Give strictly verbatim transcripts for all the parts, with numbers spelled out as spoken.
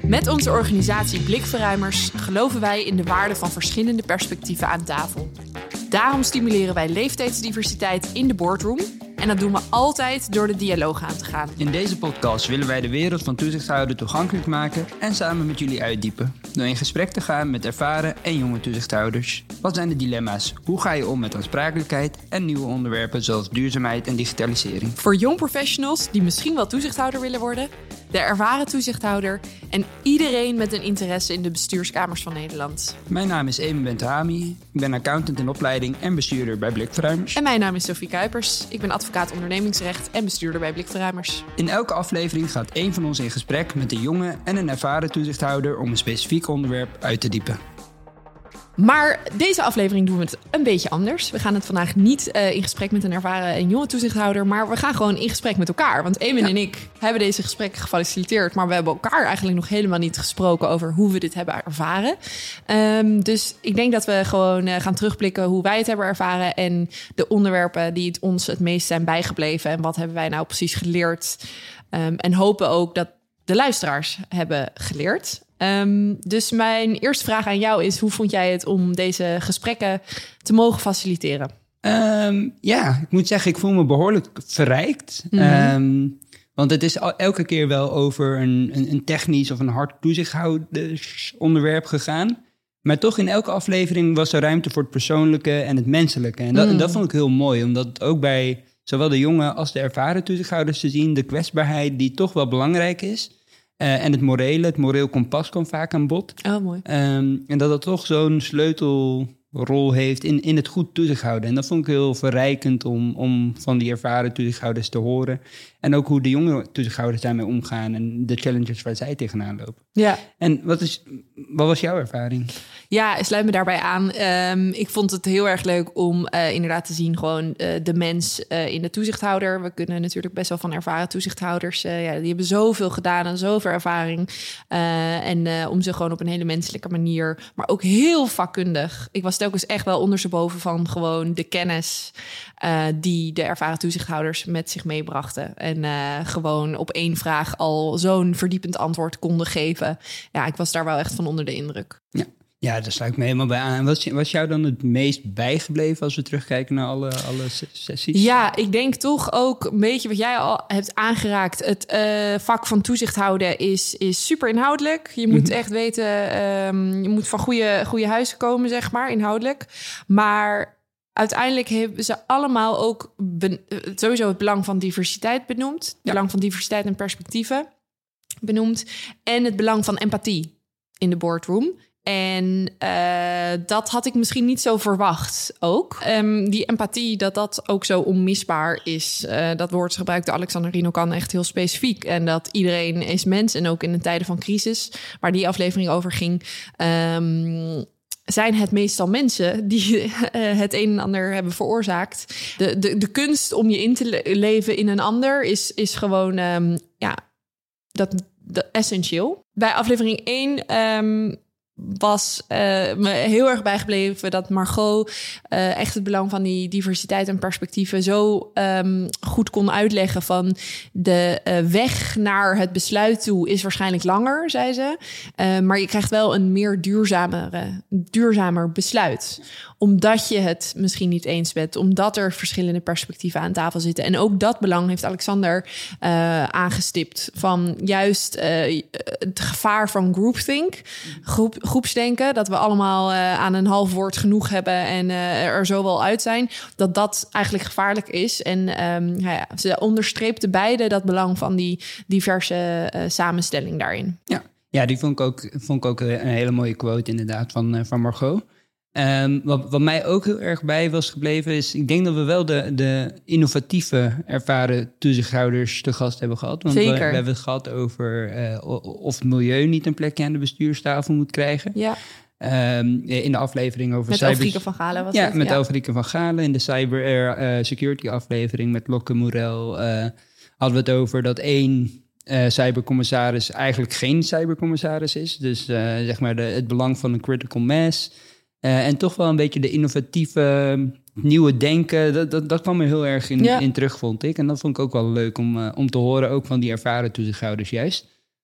Met onze organisatie Blikverruimers geloven wij in de waarde van verschillende perspectieven aan tafel. Daarom stimuleren wij leeftijdsdiversiteit in de boardroom. En dat doen we altijd door de dialoog aan te gaan. In deze podcast willen wij de wereld van toezichthouder toegankelijk maken en samen met jullie uitdiepen. Door in gesprek te gaan met ervaren en jonge toezichthouders. Wat zijn de dilemma's? Hoe ga je om met aansprakelijkheid en nieuwe onderwerpen zoals duurzaamheid en digitalisering? Voor jong professionals die misschien wel toezichthouder willen worden, de ervaren toezichthouder en iedereen met een interesse in de bestuurskamers van Nederland. Mijn naam is Emin Bentahami. Ik ben accountant in opleiding en bestuurder bij Blikverruimers. En mijn naam is Sophie Kuipers. Ik ben advocaat ondernemingsrecht en bestuurder bij Blikverruimers. In elke aflevering gaat één van ons in gesprek met een jonge en een ervaren toezichthouder om een specifiek onderwerp uit te diepen. Maar deze aflevering doen we het een beetje anders. We gaan het vandaag niet uh, in gesprek met een ervaren en jonge toezichthouder, maar we gaan gewoon in gesprek met elkaar. Want Emin ja. en ik hebben deze gesprekken gefaciliteerd, maar we hebben elkaar eigenlijk nog helemaal niet gesproken over hoe we dit hebben ervaren. Um, dus ik denk dat we gewoon uh, gaan terugblikken hoe wij het hebben ervaren en de onderwerpen die het ons het meest zijn bijgebleven en wat hebben wij nou precies geleerd. Um, en hopen ook dat de luisteraars hebben geleerd. Um, dus mijn eerste vraag aan jou is: hoe vond jij het om deze gesprekken te mogen faciliteren? Um, ja, ik moet zeggen, ik voel me behoorlijk verrijkt. Mm-hmm. Um, want het is elke keer wel over een, een, een technisch of een hard toezichthoudersonderwerp gegaan. Maar toch in elke aflevering was er ruimte voor het persoonlijke en het menselijke. En dat, mm. en dat vond ik heel mooi, omdat het ook bij zowel de jonge als de ervaren toezichthouders te zien, de kwetsbaarheid die toch wel belangrijk is. Uh, en het morele, het moreel kompas kwam vaak aan bod. Oh, mooi. Um, en dat dat toch zo'n sleutelrol heeft in, in het goed toezichthouden. En dat vond ik heel verrijkend om, om van die ervaren toezichthouders te horen. En ook hoe de jonge toezichthouders daarmee omgaan en de challenges waar zij tegenaan lopen. Ja. En wat, is, wat was jouw ervaring? Ja, ik sluit me daarbij aan. Um, ik vond het heel erg leuk om uh, inderdaad te zien gewoon uh, de mens uh, in de toezichthouder. We kunnen natuurlijk best wel van ervaren toezichthouders. Uh, ja, die hebben zoveel gedaan en zoveel ervaring. Uh, en uh, om ze gewoon op een hele menselijke manier, maar ook heel vakkundig. Ik was telkens echt wel ondersteboven van gewoon de kennis uh, die de ervaren toezichthouders met zich meebrachten. En uh, gewoon op één vraag al zo'n verdiepend antwoord konden geven. Ja, ik was daar wel echt van onder de indruk. Ja. Ja, daar sluit ik me helemaal bij aan. Wat was jou dan het meest bijgebleven als we terugkijken naar alle, alle sessies? Ja, ik denk toch ook een beetje wat jij al hebt aangeraakt. Het uh, vak van toezicht houden is, is super inhoudelijk. Je moet mm-hmm. echt weten, um, je moet van goede, goede huizen komen, zeg maar, inhoudelijk. Maar uiteindelijk hebben ze allemaal ook ben, sowieso het belang van diversiteit benoemd. Het ja. belang van diversiteit en perspectieven benoemd. En het belang van empathie in de boardroom. En uh, dat had ik misschien niet zo verwacht ook. Um, die empathie, dat dat ook zo onmisbaar is. Uh, dat woord gebruikte Alexander Rinokan echt heel specifiek. En dat iedereen is mens. En ook in de tijden van crisis, waar die aflevering over ging, Um, zijn het meestal mensen die uh, het een en ander hebben veroorzaakt. De, de, de kunst om je in te le- leven in een ander is, is gewoon um, ja, dat, dat essentieel. Bij aflevering één Um, was uh, me heel erg bijgebleven dat Margot uh, echt het belang van die diversiteit en perspectieven zo um, goed kon uitleggen van de uh, weg naar het besluit toe is waarschijnlijk langer, zei ze. Uh, maar je krijgt wel een meer duurzamere, duurzamer besluit. Omdat je het misschien niet eens bent, omdat er verschillende perspectieven aan tafel zitten. En ook dat belang heeft Alexander uh, aangestipt van juist uh, het gevaar van groupthink, groep, groepsdenken, dat we allemaal uh, aan een half woord genoeg hebben en uh, er zo wel uit zijn, dat dat eigenlijk gevaarlijk is. En um, ja, ze onderstreepten beide dat belang van die diverse uh, samenstelling daarin. Ja, ja die vond ik, ook, vond ik ook een hele mooie quote inderdaad van, uh, van Margot. Um, wat, wat mij ook heel erg bij was gebleven is, ik denk dat we wel de, de innovatieve ervaren toezichthouders te gast hebben gehad. Want Zeker. We, we hebben het gehad over uh, of het milieu niet een plekje aan de bestuurstafel moet krijgen. Ja. Um, in de aflevering over met cyber... Elfrieke van Galen was ja, het. met Ja, Elfrieke van Galen. In de cyber uh, security aflevering met Lokke Morel uh, hadden we het over dat één Uh, cybercommissaris eigenlijk geen cybercommissaris is. Dus uh, zeg maar de, het belang van een critical mass. Uh, en toch wel een beetje de innovatieve nieuwe denken. Dat, dat, dat kwam er heel erg in, ja. in terug, vond ik. En dat vond ik ook wel leuk om, uh, om te horen, ook van die ervaren toezichthouders juist.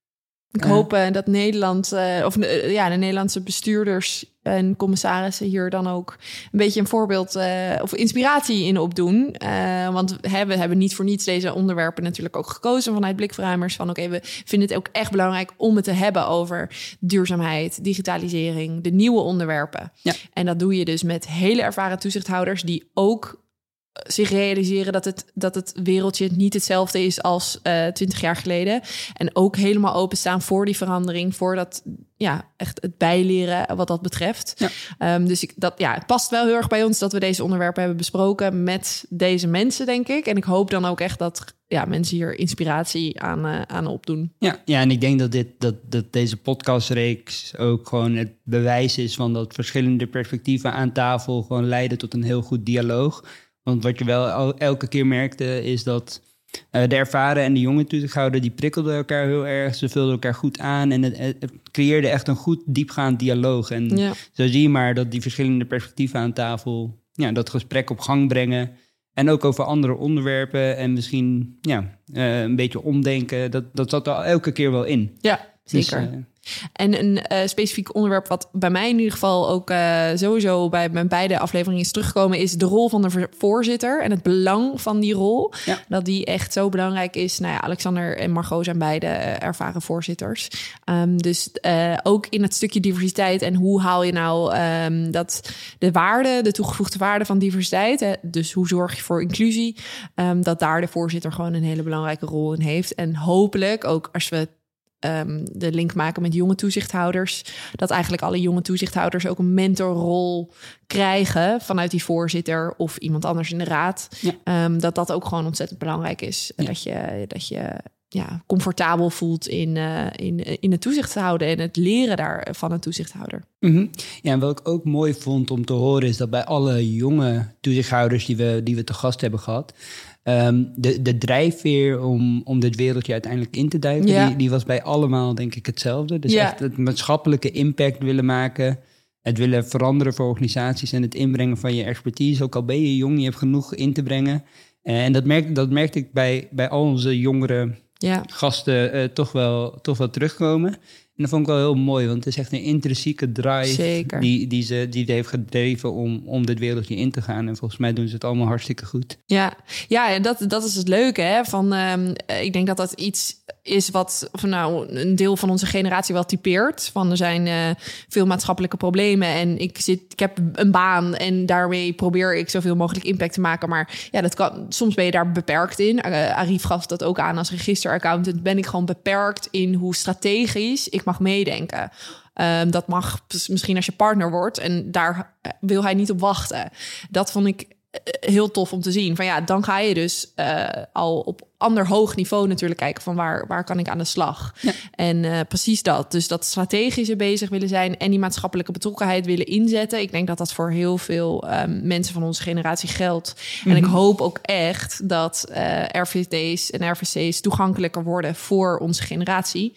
Ik uh, hoop uh, dat Nederland, uh, of uh, ja, de Nederlandse bestuurders en commissarissen hier dan ook een beetje een voorbeeld uh, of inspiratie in opdoen. Uh, want hè, we hebben niet voor niets deze onderwerpen natuurlijk ook gekozen vanuit Blikverruimers. Van oké, okay, we vinden het ook echt belangrijk om het te hebben over duurzaamheid, digitalisering, de nieuwe onderwerpen. Ja. En dat doe je dus met hele ervaren toezichthouders die ook zich realiseren dat het, dat het wereldje niet hetzelfde is als twintig uh, jaar geleden. En ook helemaal openstaan voor die verandering, voor dat, ja, echt het bijleren wat dat betreft. Ja. Um, dus ik, dat, ja, het past wel heel erg bij ons dat we deze onderwerpen hebben besproken met deze mensen, denk ik. En ik hoop dan ook echt dat ja, mensen hier inspiratie aan, uh, aan opdoen. Ja, ja, en ik denk dat, dit, dat, dat deze podcastreeks ook gewoon het bewijs is van dat verschillende perspectieven aan tafel gewoon leiden tot een heel goed dialoog. Want wat je wel elke keer merkte is dat uh, de ervaren en de jonge toezichthouder die prikkelden elkaar heel erg. Ze vulden elkaar goed aan en het, het creëerde echt een goed diepgaand dialoog. En ja. Zo zie je maar dat die verschillende perspectieven aan tafel ja, dat gesprek op gang brengen. En ook over andere onderwerpen en misschien ja, uh, een beetje omdenken. Dat, dat zat er elke keer wel in. Ja, zeker. Dus, uh, En een uh, specifiek onderwerp wat bij mij in ieder geval ook uh, sowieso bij mijn beide afleveringen is teruggekomen, is de rol van de voorzitter en het belang van die rol. Ja. Dat die echt zo belangrijk is. Nou ja, Alexander en Margot zijn beide uh, ervaren voorzitters. Um, dus uh, ook in het stukje diversiteit en hoe haal je nou um, dat de waarde, de toegevoegde waarde van diversiteit, hè, dus hoe zorg je voor inclusie, um, dat daar de voorzitter gewoon een hele belangrijke rol in heeft. En hopelijk ook als we Um, de link maken met jonge toezichthouders, dat eigenlijk alle jonge toezichthouders ook een mentorrol krijgen vanuit die voorzitter of iemand anders in de raad. Ja. Um, dat dat ook gewoon ontzettend belangrijk is. Ja. Dat je, dat je ja, comfortabel voelt in, uh, in, in het toezicht houden en het leren daar van een toezichthouder. Mm-hmm. Ja, en wat ik ook mooi vond om te horen is dat bij alle jonge toezichthouders die we, die we te gast hebben gehad, Um, de, de drijfveer om, om dit wereldje uiteindelijk in te duiken, ja. die, die was bij allemaal denk ik hetzelfde. Dus ja. echt het maatschappelijke impact willen maken, het willen veranderen voor organisaties en het inbrengen van je expertise. Ook al ben je jong, je hebt genoeg in te brengen. En dat merkte, dat merkte ik bij, bij al onze jongere ja. gasten uh, toch, wel, toch wel terugkomen. En dat vond ik wel heel mooi, want het is echt een intrinsieke drive die, die ze die heeft gedreven om, om dit wereldje in te gaan. En volgens mij doen ze het allemaal hartstikke goed. Ja, ja en dat, dat is het leuke. Hè? Van, um, ik denk dat dat iets is wat of nou, een deel van onze generatie wel typeert. Van er zijn uh, veel maatschappelijke problemen en ik, zit, ik heb een baan en daarmee probeer ik zoveel mogelijk impact te maken. Maar ja, dat kan, soms ben je daar beperkt in. Uh, Arif gaf dat ook aan als registeraccountant. Ben ik gewoon beperkt in hoe strategisch ik mag meedenken. Um, dat mag misschien als je partner wordt en daar wil hij niet op wachten. Dat vond ik heel tof om te zien. Van ja, dan ga je dus uh, al op ander hoog niveau natuurlijk kijken van waar, waar kan ik aan de slag. Ja. En uh, precies dat. Dus dat strategische bezig willen zijn en die maatschappelijke betrokkenheid willen inzetten. Ik denk dat dat voor heel veel um, mensen van onze generatie geldt. Mm-hmm. En ik hoop ook echt dat uh, R V D's en R V C's toegankelijker worden voor onze generatie.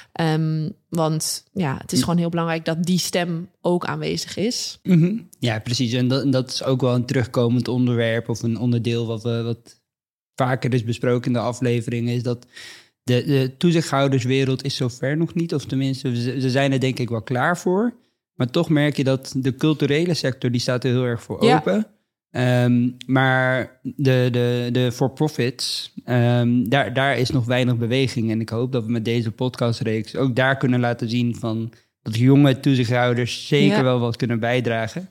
Um, want ja, het is gewoon heel belangrijk dat die stem ook aanwezig is. Mm-hmm. Ja, precies. En dat, dat is ook wel een terugkomend onderwerp of een onderdeel wat we wat vaker is besproken in de afleveringen, is dat de, de toezichthouderswereld is zover nog niet. Of tenminste, ze, ze zijn er denk ik wel klaar voor. Maar toch merk je dat de culturele sector, die staat er heel erg voor ja. open. Um, maar de, de, de for-profits, um, daar, daar is nog weinig beweging. En ik hoop dat we met deze podcastreeks ook daar kunnen laten zien van dat jonge toezichthouders zeker ja. wel wat kunnen bijdragen.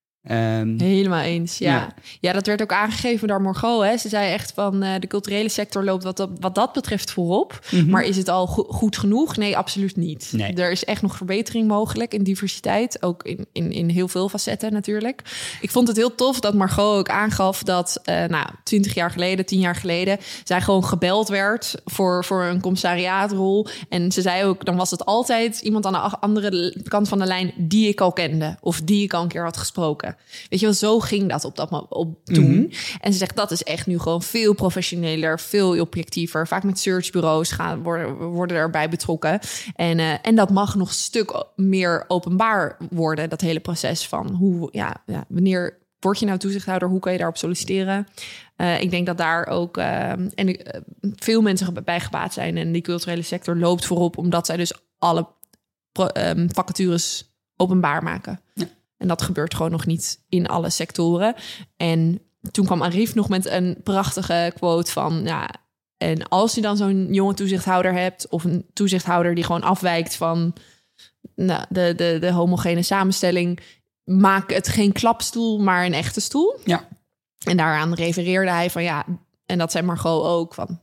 Um, Helemaal eens, ja. ja. Ja, dat werd ook aangegeven door Margot. Hè. Ze zei echt van uh, de culturele sector loopt wat dat, wat dat betreft voorop. Mm-hmm. Maar is het al go- goed genoeg? Nee, absoluut niet. Nee. Er is echt nog verbetering mogelijk in diversiteit. Ook in, in, in heel veel facetten natuurlijk. Ik vond het heel tof dat Margot ook aangaf dat uh, nou, twintig jaar geleden, tien jaar geleden, zij gewoon gebeld werd voor, voor een commissariaatrol. En ze zei ook, dan was het altijd iemand aan de andere kant van de lijn die ik al kende. Of die ik al een keer had gesproken. Weet je wel, zo ging dat op dat op toen. Mm-hmm. En ze zegt, dat is echt nu gewoon veel professioneler, veel objectiever. Vaak met searchbureaus gaan, worden, worden erbij betrokken. En, uh, en dat mag nog een stuk meer openbaar worden, dat hele proces van hoe, ja, ja wanneer word je nou toezichthouder? Hoe kan je daarop solliciteren? Uh, ik denk dat daar ook uh, en uh, veel mensen bij gebaat zijn. En die culturele sector loopt voorop, omdat zij dus alle pro, um, vacatures openbaar maken. Ja. En dat gebeurt gewoon nog niet in alle sectoren. En toen kwam Arif nog met een prachtige quote van... ja, en als je dan zo'n jonge toezichthouder hebt... of een toezichthouder die gewoon afwijkt van nou, de, de, de homogene samenstelling... maak het geen klapstoel, maar een echte stoel. Ja. En daaraan refereerde hij van ja... en dat zei Margot ook van...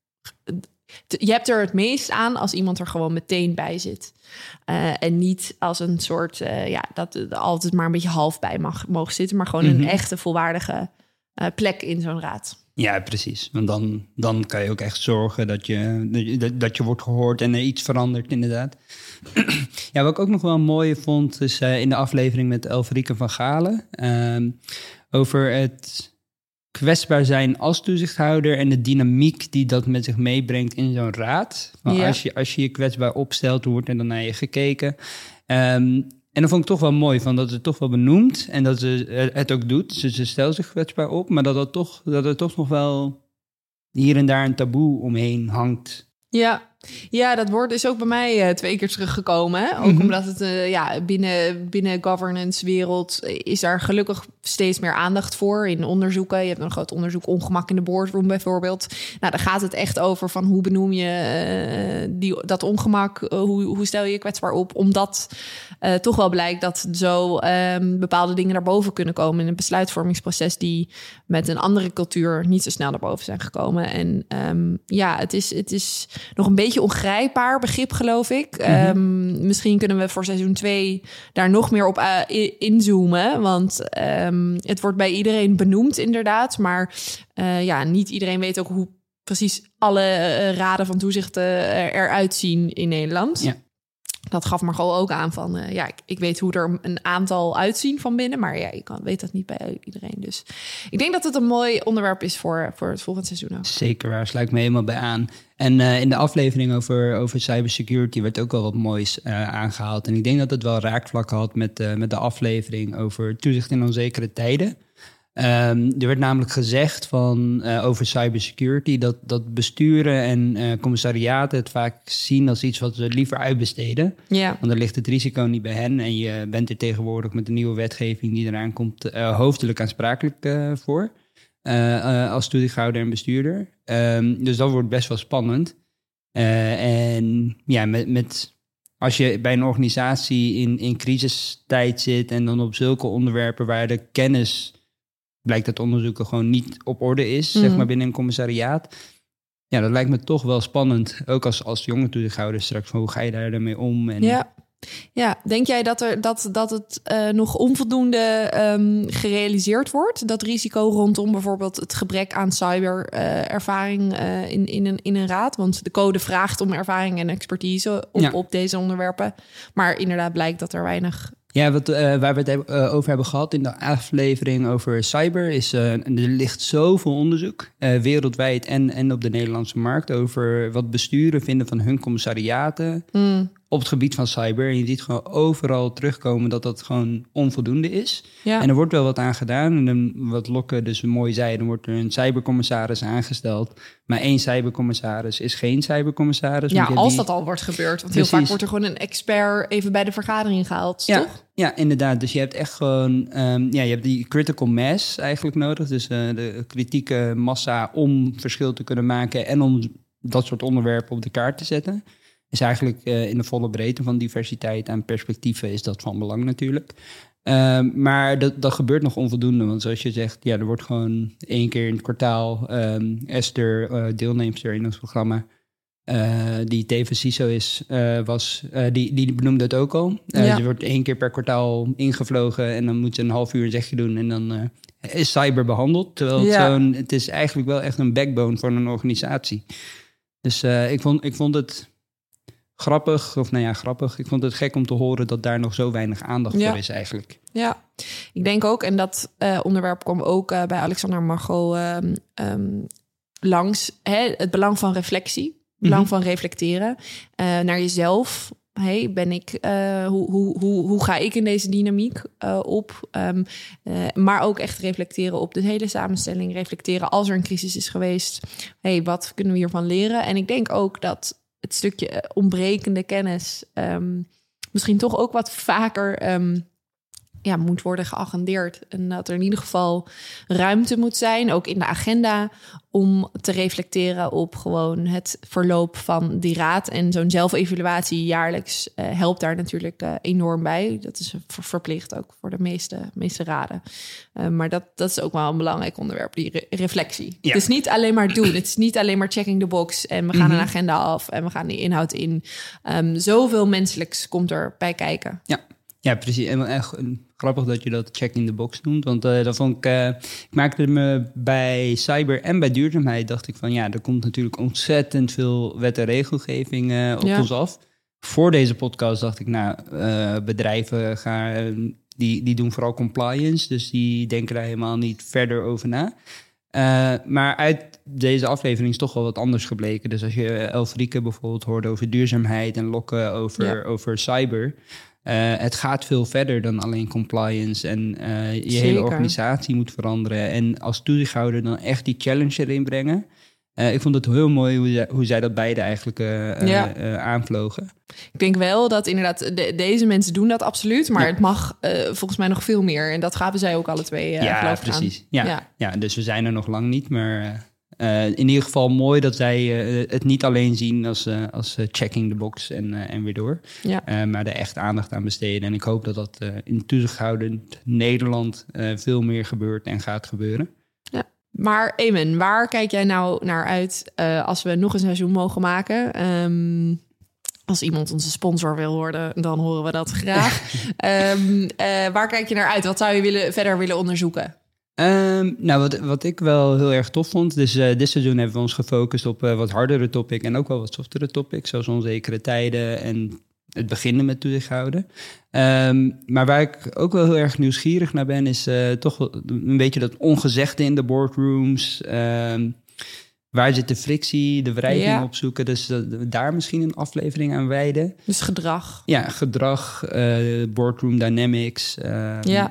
je hebt er het meest aan als iemand er gewoon meteen bij zit. Uh, en niet als een soort... Uh, ja, dat er altijd maar een beetje half bij mag mogen zitten... maar gewoon mm-hmm. een echte volwaardige uh, plek in zo'n raad. Ja, precies. Want dan, dan kan je ook echt zorgen dat je, dat, dat je wordt gehoord en er iets verandert, inderdaad. Ja, wat ik ook nog wel mooi vond, is uh, in de aflevering met Elfrieke van Galen... Uh, over het kwetsbaar zijn als toezichthouder en de dynamiek die dat met zich meebrengt in zo'n raad. Ja. Als je, als je je kwetsbaar opstelt, wordt er dan naar je gekeken. Um, En dat vond ik toch wel mooi, van dat het toch wel benoemt en dat ze het ook doet. Ze, ze stelt zich kwetsbaar op, maar dat, dat, toch, dat er toch nog wel hier en daar een taboe omheen hangt. Ja, ja, dat woord is ook bij mij uh, twee keer teruggekomen. Hè? Ook mm-hmm. omdat het uh, ja, binnen, binnen governance wereld is daar gelukkig steeds meer aandacht voor in onderzoeken. Je hebt een groot onderzoek ongemak in de boardroom bijvoorbeeld. Nou, daar gaat het echt over van hoe benoem je uh, die, dat ongemak, uh, hoe, hoe stel je je kwetsbaar op, omdat uh, toch wel blijkt dat zo um, bepaalde dingen naar boven kunnen komen in een besluitvormingsproces die met een andere cultuur niet zo snel naar boven zijn gekomen. En um, ja, het is, het is nog een beetje ongrijpbaar begrip, geloof ik. Mm-hmm. Um, misschien kunnen we voor seizoen twee daar nog meer op uh, inzoomen. Want um, het wordt bij iedereen benoemd, inderdaad. Maar uh, ja, niet iedereen weet ook hoe precies alle uh, raden van toezicht uh, eruit zien in Nederland. Ja. Dat gaf Margot ook aan van... Uh, ja, ik, ik weet hoe er een aantal uitzien van binnen... maar ja, je kan, weet dat niet bij iedereen. Dus ik denk dat het een mooi onderwerp is voor, voor het volgende seizoen ook. Zeker waar, sluit ik me helemaal bij aan. En uh, in de aflevering over, over cybersecurity... werd ook wel wat moois uh, aangehaald. En ik denk dat het wel raakvlakken had met, uh, met de aflevering... over toezicht in onzekere tijden. Um, er werd namelijk gezegd van, uh, over cybersecurity... Dat, dat besturen en uh, commissariaten het vaak zien als iets wat ze liever uitbesteden. Ja. Want dan ligt het risico niet bij hen... en je bent er tegenwoordig met de nieuwe wetgeving die eraan komt... Uh, hoofdelijk aansprakelijk uh, voor uh, uh, als toezichthouder en bestuurder. Um, dus dat wordt best wel spannend. Uh, en ja, met... met Als je bij een organisatie in, in crisistijd zit... en dan op zulke onderwerpen waar de kennis... blijkt dat onderzoeken gewoon niet op orde is, mm. zeg maar binnen een commissariaat. Ja, dat lijkt me toch wel spannend. Ook als, als jonge toezichthouder straks, van hoe ga je daar daarmee om? En... Ja. ja, denk jij dat, er, dat, dat het uh, nog onvoldoende um, gerealiseerd wordt? Dat risico rondom bijvoorbeeld het gebrek aan cyberervaring uh, uh, in, in, een, in een raad? Want de code vraagt om ervaring en expertise op, ja. op deze onderwerpen. Maar inderdaad blijkt dat er weinig... Ja, wat, uh, waar we het heb, uh, over hebben gehad in de aflevering over cyber... is uh, er ligt zoveel onderzoek, uh, wereldwijd en, en op de Nederlandse markt... over wat besturen vinden van hun commissariaten mm. op het gebied van cyber. En je ziet gewoon overal terugkomen dat dat gewoon onvoldoende is. Ja. En er wordt wel wat aan gedaan. En dan, wat Lokke dus mooi zei, dan wordt er een cybercommissaris aangesteld... maar één cybercommissaris is geen cybercommissaris. Ja, als die... dat al wordt gebeurd. Want Precies. heel vaak wordt er gewoon een expert even bij de vergadering gehaald, ja. toch? Ja, inderdaad. Dus je hebt echt gewoon... Um, ja, je hebt die critical mass eigenlijk nodig. Dus uh, de kritieke massa om verschil te kunnen maken... en om dat soort onderwerpen op de kaart te zetten. Is eigenlijk uh, in de volle breedte van diversiteit en perspectieven... is dat van belang natuurlijk. Um, maar dat, dat gebeurt nog onvoldoende. Want zoals je zegt, ja, er wordt gewoon één keer in het kwartaal... Um, Esther, uh, deelnemster in ons programma... Uh, die tevens C I S O is, uh, was, uh, die, die benoemde het ook al. Uh, ja. Ze wordt één keer per kwartaal ingevlogen en dan moet ze een half uur een zegje doen en dan uh, is cyber behandeld. Terwijl het, ja. zo'n, het is eigenlijk wel echt een backbone van een organisatie. Dus uh, ik, vond, ik vond het grappig, of nou ja, grappig. Ik vond het gek om te horen dat daar nog zo weinig aandacht ja. voor is eigenlijk. Ja, ik denk ook, en dat uh, onderwerp kwam ook uh, bij Alexander en Margot um, um, langs, hè, het belang van reflectie. Belang van reflecteren uh, naar jezelf hey, ben ik, uh, hoe, hoe, hoe, hoe ga ik in deze dynamiek uh, op? Um, uh, maar ook echt reflecteren op de hele samenstelling. Reflecteren als er een crisis is geweest. Hey, wat kunnen we hiervan leren? En ik denk ook dat het stukje ontbrekende kennis um, misschien toch ook wat vaker um, ja, moet worden geagendeerd. En dat er in ieder geval ruimte moet zijn, ook in de agenda, om te reflecteren op gewoon het verloop van die raad. En zo'n zelfevaluatie jaarlijks uh, helpt daar natuurlijk uh, enorm bij. Dat is ver- verplicht ook voor de meeste, meeste raden. Uh, maar dat, dat is ook wel een belangrijk onderwerp, die re- reflectie. Ja. Het is niet alleen maar doen. Het is niet alleen maar checking the box en we gaan mm-hmm. een agenda af en we gaan die inhoud in. Um, zoveel menselijks komt er bij kijken. Ja. Ja, precies. En echt grappig dat je dat check in the box noemt. Want uh, dat vond ik, uh, ik maakte me bij cyber en bij duurzaamheid, dacht ik van ja, er komt natuurlijk ontzettend veel wet en regelgeving uh, op ja. ons af. Voor deze podcast dacht ik, nou, uh, bedrijven gaan, die, die doen vooral compliance, dus die denken daar helemaal niet verder over na. Uh, maar uit deze aflevering is toch wel wat anders gebleken. Dus als je Elfrieke bijvoorbeeld hoorde over duurzaamheid en Lokke over, ja. over cyber. Uh, het gaat veel verder dan alleen compliance en uh, je Zeker. hele organisatie moet veranderen. En als toezichthouder dan echt die challenge erin brengen. Uh, ik vond het heel mooi hoe, zij, hoe zij dat beide eigenlijk uh, ja. uh, aanvlogen. Ik denk wel dat inderdaad, de, deze mensen doen dat absoluut. Maar ja. het mag uh, volgens mij nog veel meer. En dat gaven zij ook alle twee uh, ja, precies. Ja, ja. ja, dus we zijn er nog lang niet, maar... Uh, Uh, in ieder geval mooi dat zij uh, het niet alleen zien als, uh, als uh, checking the box en, uh, en weer door. Ja. Uh, maar er echt aandacht aan besteden. En ik hoop dat dat uh, in toezichthoudend Nederland uh, veel meer gebeurt en gaat gebeuren. Ja. Maar Eamon, waar kijk jij nou naar uit uh, als we nog een seizoen mogen maken? Um, als iemand onze sponsor wil worden, dan horen we dat graag. um, uh, waar kijk je naar uit? Wat zou je willen, verder willen onderzoeken? Um, nou, wat, wat ik wel heel erg tof vond, dus uh, dit seizoen hebben we ons gefocust op uh, wat hardere topics en ook wel wat softere topics, zoals onzekere tijden en het beginnen met toezichthouden. Um, maar waar ik ook wel heel erg nieuwsgierig naar ben, is uh, toch wel een beetje dat ongezegde in de boardrooms. Um, waar zit de frictie, de wrijving ja. opzoeken, dus uh, daar misschien een aflevering aan wijden. Dus gedrag. Ja, gedrag, uh, boardroom dynamics. Uh, ja.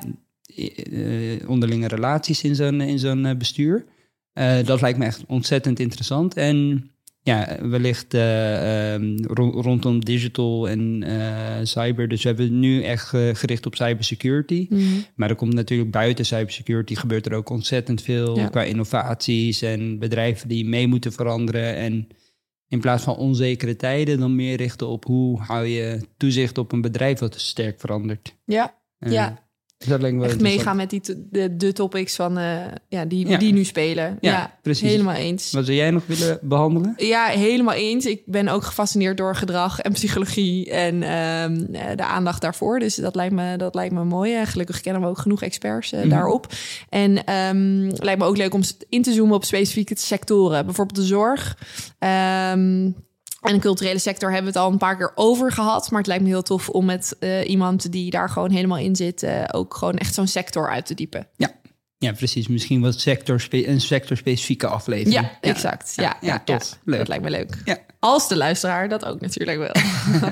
Uh, onderlinge relaties in zo'n, in zo'n uh, bestuur. Uh, dat lijkt me echt ontzettend interessant. En ja, wellicht uh, um, ro- rondom digital en uh, cyber. Dus we hebben het nu echt uh, gericht op cybersecurity. Mm-hmm. Maar er komt natuurlijk buiten cybersecurity gebeurt er ook ontzettend veel ja. qua innovaties en bedrijven die mee moeten veranderen. En in plaats van onzekere tijden dan meer richten op hoe hou je toezicht op een bedrijf wat sterk verandert. Ja, uh, ja. Dus dat echt meegaan met die to- de, de topics van, uh, ja, die, ja. die nu spelen. Ja, ja, precies. Helemaal eens. Wat zou jij nog willen behandelen? Ja, helemaal eens. Ik ben ook gefascineerd door gedrag en psychologie en um, de aandacht daarvoor. Dus dat lijkt me, dat lijkt me mooi. Gelukkig kennen we ook genoeg experts uh, mm-hmm. daarop. En um, lijkt me ook leuk om in te zoomen op specifieke sectoren. Bijvoorbeeld de zorg. Um, En de culturele sector hebben we het al een paar keer over gehad. Maar het lijkt me heel tof om met uh, iemand die daar gewoon helemaal in zit... Uh, ook gewoon echt zo'n sector uit te diepen. Ja, ja precies. Misschien wat sector een sectorspecifieke aflevering. Ja, ja. exact. Ja, ja, ja, ja tof. Ja, leuk. Dat lijkt me leuk. Ja. Als de luisteraar dat ook natuurlijk wel.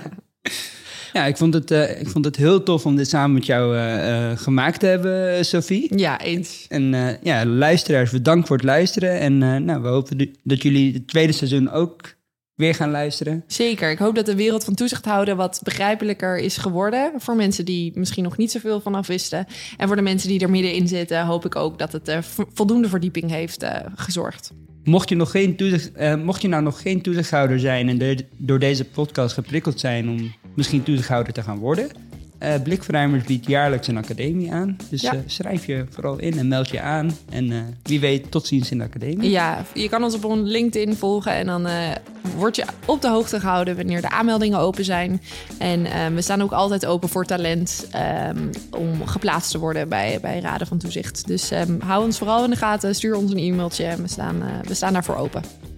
Ja, ik vond, het, uh, ik vond het heel tof om dit samen met jou uh, uh, gemaakt te hebben, Sophie. Ja, eens. En uh, ja, luisteraars, bedankt voor het luisteren. En uh, nou, we hopen dat jullie het tweede seizoen ook... weer gaan luisteren. Zeker. Ik hoop dat de wereld van toezichthouden wat begrijpelijker is geworden. Voor mensen die misschien nog niet zoveel vanaf wisten. En voor de mensen die er middenin zitten, hoop ik ook dat het uh, voldoende verdieping heeft uh, gezorgd. Mocht je, nog geen toezicht, uh, mocht je nou nog geen toezichthouder zijn en de, door deze podcast geprikkeld zijn om misschien toezichthouder te gaan worden... Uh, Blikverruimers biedt jaarlijks een academie aan. Dus ja. uh, schrijf je vooral in en meld je aan. En uh, wie weet, tot ziens in de academie. Ja, je kan ons op LinkedIn volgen. En dan uh, word je op de hoogte gehouden wanneer de aanmeldingen open zijn. En uh, we staan ook altijd open voor talent um, om geplaatst te worden bij, bij Raden van Toezicht. Dus um, hou ons vooral in de gaten. Stuur ons een e-mailtje. We staan, uh, we staan daarvoor open.